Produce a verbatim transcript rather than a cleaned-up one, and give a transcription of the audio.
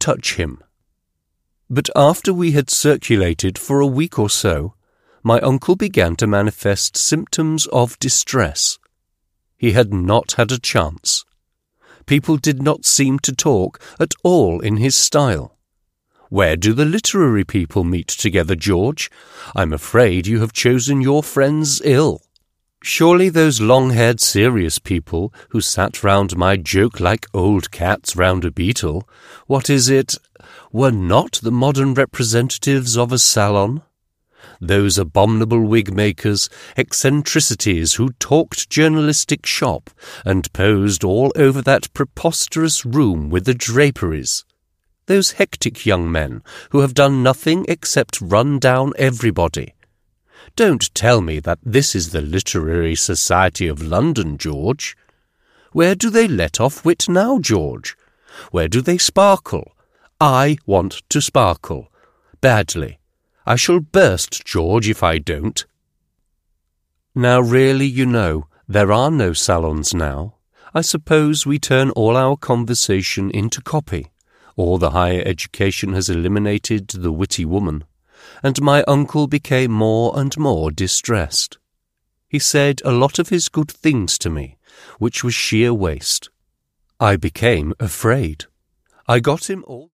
touch him. But after we had circulated for a week or so, my uncle began to manifest symptoms of distress. He had not had a chance. People did not seem to talk at all in his style. Where do the literary people meet together, George? I'm afraid you have chosen your friends ill. Surely those long-haired serious people who sat round my joke-like old cats round a beetle, what is it, were not the modern representatives of a salon? Those abominable wig-makers, eccentricities who talked journalistic shop and posed all over that preposterous room with the draperies. Those hectic young men who have done nothing except run down everybody. Don't tell me that this is the Literary Society of London, George. Where do they let off wit now, George? Where do they sparkle? I want to sparkle. Badly. I shall burst, George, if I don't. Now really, you know, there are no salons now. I suppose we turn all our conversation into copy, or the higher education has eliminated the witty woman, and my uncle became more and more distressed. He said a lot of his good things to me, which was sheer waste. I became afraid. I got him all